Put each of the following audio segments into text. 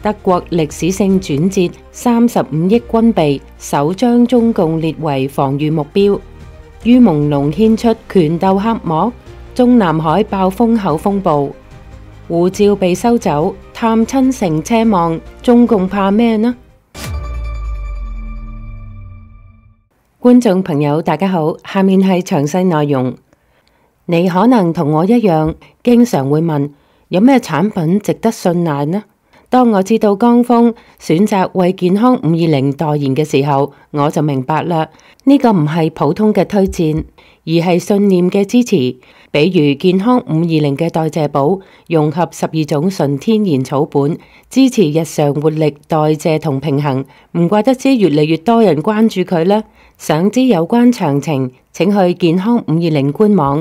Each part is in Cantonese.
德國歷史性轉折，35億軍備首將中共列為防禦目標。于朦朧牽出權鬥黑幕，中南海爆風口風暴，護照被收走，探親成奢望，中共怕咩呢？觀眾朋友大家好，下面係詳細內容。你可能同我一樣，經常會問，有咩產品值得信賴呢？當我知道江鋒選擇為健康520代言嘅時候，我就明白啦。呢個唔係普通嘅推薦，而係信念嘅支持。比如健康520嘅代謝寶，融合12種純天然草本，支持日常活力、代謝同平衡。唔怪得知越嚟越多人關注佢啦。想知有關詳情，請去健康520官網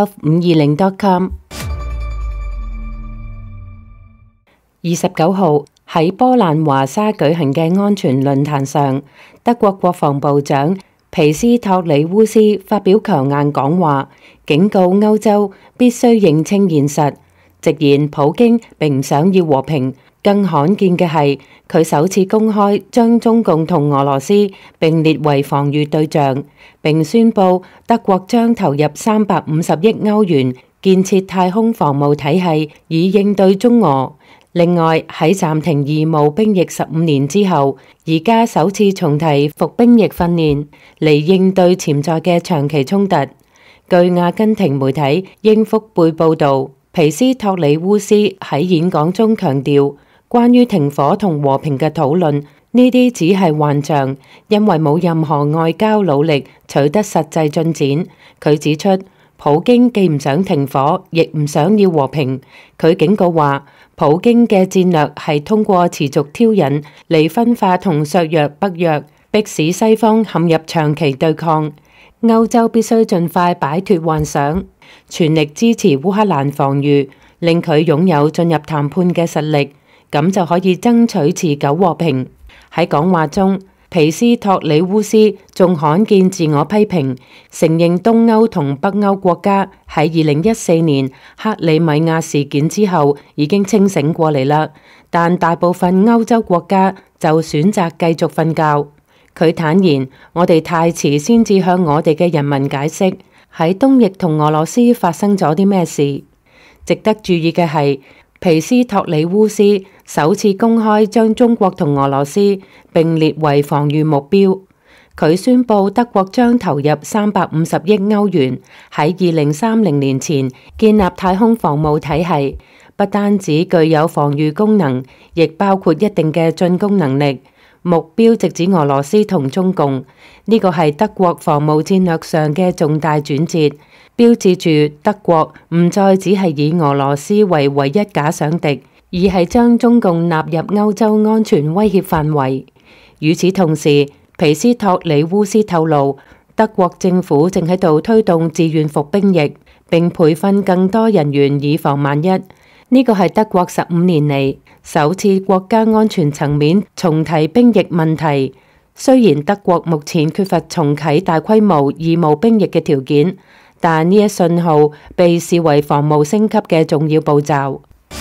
health520.com。29號喺波蘭華沙舉行嘅安全論壇上，德國國防部長皮斯托里烏斯發表強硬講話，警告歐洲必須認清現實，直言普京並唔想要和平。更罕見嘅係，佢首次公開將中共同俄羅斯並列為防禦對象，並宣布德國將投入350億歐元建設太空防務體系，以應對中俄。另外，喺暫停義務兵役15年之後，而家首次重提服兵役訓練，嚟應對潛在嘅長期衝突。據阿根廷媒體英福貝報導，皮斯托里烏斯喺演講中強調，關於停火同和平嘅討論，呢啲只係幻象，因為冇任何外交努力取得實際進展。佢指出，普京既唔想停火，亦唔想要和平。佢警告話，普京嘅戰略係通過持續挑釁嚟分化同削弱北約，迫使西方陷入長期對抗。歐洲必須盡快擺脫幻想，全力支持烏克蘭防禦，令佢擁有進入談判嘅實力，咁就可以爭取持久和平。喺講話中，皮斯托里烏斯仲罕見自我批評，承認東歐同北歐國家喺2014年克里米亞事件之後已經清醒過嚟啦，但大部分歐洲國家就選擇繼續瞓覺。佢坦言，我哋太遲先至向我哋嘅人民解釋喺東翼同俄羅斯發生咗啲咩事。值得注意嘅係，皮斯托里烏斯首次公開將中國同俄羅斯並列為防禦目標。佢宣布德國將投入350億歐元喺2030年前建立太空防務體系，不單止具有防禦功能，亦包括一定嘅進攻能力。目標直指俄羅斯同中共，呢個係德國防務戰略上嘅重大轉折，標誌住德國唔再只係以俄羅斯為唯一假想敵，而係將中共納入歐洲安全威脅範圍。與此同時，皮斯托里烏斯透露，德國政府正喺度推動自願服兵役，並培訓更多人員以防萬一。呢個係德國15年嚟首次國家安全層面重提兵役問題。雖然德國目前缺乏重啟大規模義務兵役嘅條件，但呢一信號被視為防務升級嘅重要步驟。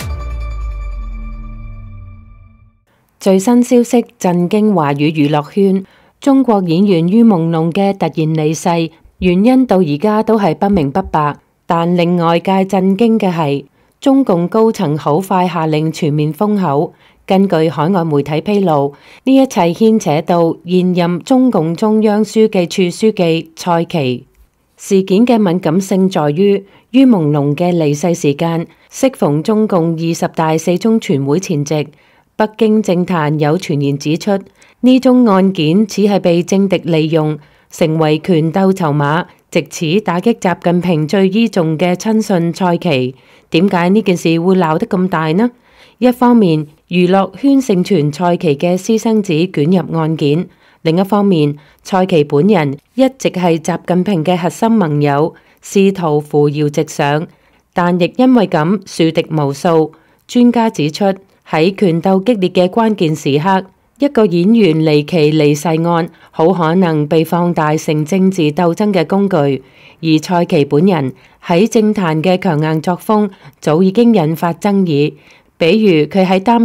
最新消息震驚華語娛樂圈，中國演員于朦朧嘅突然離世，原因到而家都係不明不白。但令外界震驚嘅係，中共高層好快下令全面封口。根據海外媒體披露，呢一切牽扯到現任中共中央書記處書記蔡奇。事件嘅敏感性在於，于朦朧嘅離世時間適逢中共20大4中全會前夕。北京政壇有傳言指出，呢宗案件只係被政敵利用，成為權鬥籌碼，藉此打擊習近平最倚重嘅親信蔡奇。點解呢件事會鬧得咁大呢？一方面，娛樂圈盛傳蔡奇嘅私生子捲入案件；另一方面，蔡奇本人一直係習近平嘅核心盟友，試圖扶搖直上，但亦因為咁樹敵無數。專家指出，喺權鬥激烈嘅關鍵時刻，一個演員離奇離世案好可能被放大成政治鬥爭嘅工具，而蔡奇本人喺政壇嘅強硬作風早已經引發爭議。比如佢喺擔任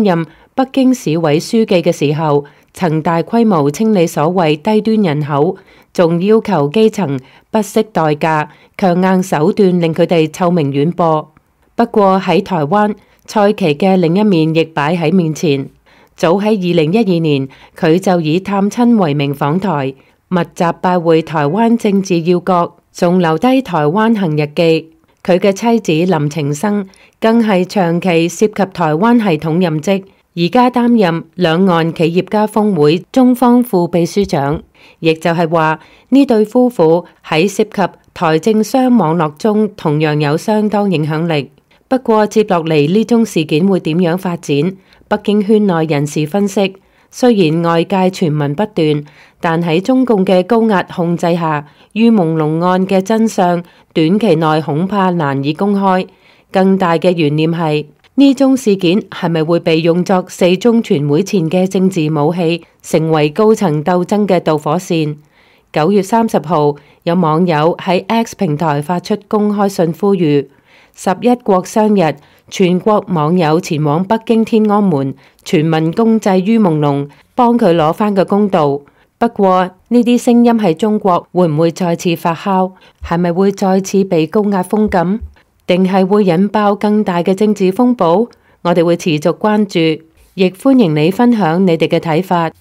北京市委書記嘅時候，曾大規模清理所謂低端人口，仲要求基層不惜代價、強硬手段令佢哋臭名遠播。不過喺台灣，蔡奇嘅另一面亦擺喺面前。早喺2012年，佢就以探親為名訪台，密集拜會台灣政治要角，仲留低台灣行日記。佢嘅妻子林晴生更係長期涉及台灣系統任職，而家擔任兩岸企業家峰會中方副秘書長。亦就係話呢對夫婦喺涉及台政商網絡中同樣有相當影響力。不過接落嚟呢宗事件會點樣發展？北京圈內人士分析，雖然外界傳聞不斷，但喺中共嘅高壓控制下，于夢龍案嘅真相短期內恐怕難以公開。更大嘅懸念係呢宗事件係咪會被用作四中全會前嘅政治武器，成為高層鬥爭嘅導火線。9月30號，有網友喺 X 平台發出公開信呼籲11國生日，全國網友前往北京天安門全民公祭于夢龍，幫佢攞返個公道。不過呢啲聲音喺中國會唔會再次發酵？係咪會再次被高壓封禁？定係會引爆更大嘅政治風暴？我哋會持續關注，亦歡迎你分享你哋嘅睇法。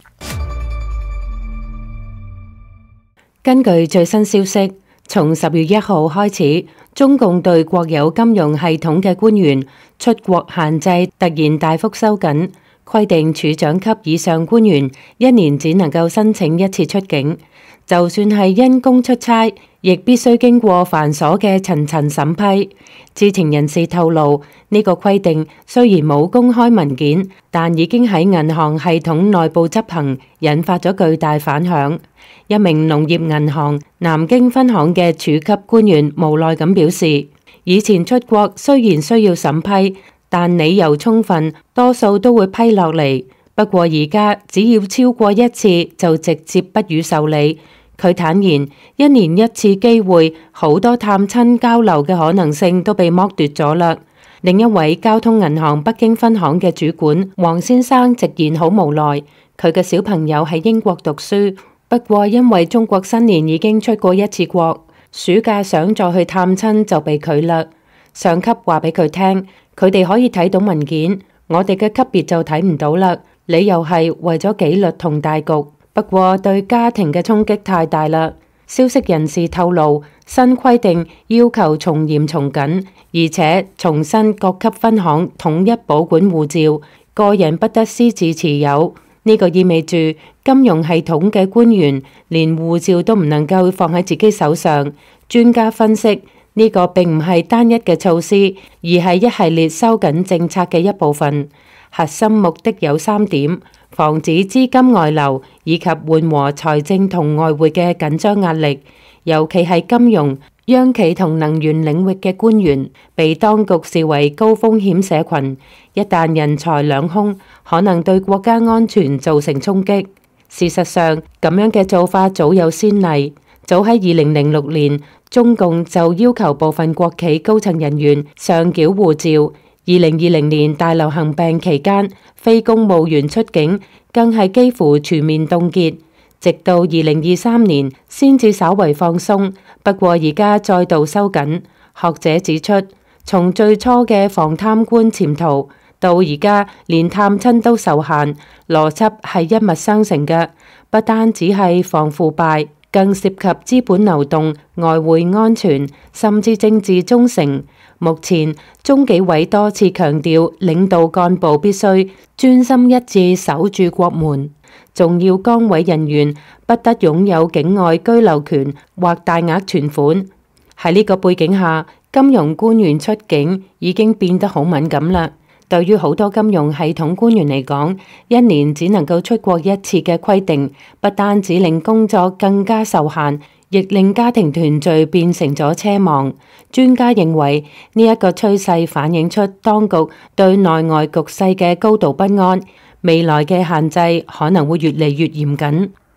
根據最新消息，從10月1號開始，中共對國有金融系統嘅官員出國限制突然大幅收緊，規定處長級以上官員1年只能夠申請1次出境，就算係因公出差，亦必須經過繁瑣嘅層層審批。知情人士透露，呢個規定雖然冇公開文件，但已經喺銀行系統內部執行，引發咗巨大反響。一名農業銀行南京分行嘅處級官員無奈咁表示，以前出國雖然需要審批，但理由充分，多數都會批落嚟。不過而家只要超過1次就直接不予受理。佢坦言，1年1次機會，好多探親交流嘅可能性都被剝奪咗啦。另一位交通銀行北京分行嘅主管黃先生直言好無奈，佢嘅小朋友喺英國讀書，不過因為中國新年已經出過1次國，暑假想再去探親就被拒啦。上級話俾佢聽，佢哋可以睇到文件，我哋嘅級別就睇唔到啦。理由係為咗紀律同大局。不過對家庭嘅衝擊太大啦。消息人士透露，新規定要求從嚴從緊，而且重申各級分行統一保管護照，個人不得私自持有。呢個意味住金融系統嘅官員連護照都唔能夠放喺自己手上。專家分析，呢個並唔係單一嘅措施，而係一系列收緊政策嘅一部分。核心目的有3點：防止資金外流，以及緩和財政同外匯嘅緊張壓力。尤其係金融、央企同能源領域嘅官員，被當局視為高風險社群，一旦人財兩空，可能對國家安全造成衝擊。事實上，咁樣嘅做法早有先例。早喺2006年，中共就要求部分國企高層人員上繳護照。2020年大流行病期間，非公務員出境更係幾乎全面凍結，直到2023年先至稍為放鬆。不過而家再度收緊。學者指出，從最初嘅防貪官潛逃，到而家連探親都受限，邏輯係一脈相承嘅。不單只係防腐敗，更涉及資本流動、外匯安全，甚至政治忠誠。目前中紀委多次強調，領導幹部必須專心一致守住國門，重要崗位人員不得擁有境外居留權或大額存款。喺呢個背景下，金融官員出境已經變得好敏感啦。對於好多金融系統官員嚟講，1年只能夠出國1次嘅規定，不單止令工作更加受限，亦令家庭團聚變成咗奢望。專家認為呢一個趨勢反映出當局對內外局勢嘅高度不安，未來嘅限制可能會越嚟越嚴謹。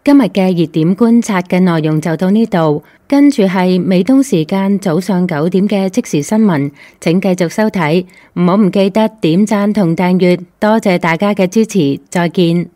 今日嘅熱點觀察嘅內容就到呢度，跟住係美東時間早上9點嘅即時新聞，請繼續收睇，唔記得點讚同訂閱，多謝大家嘅支持，再見。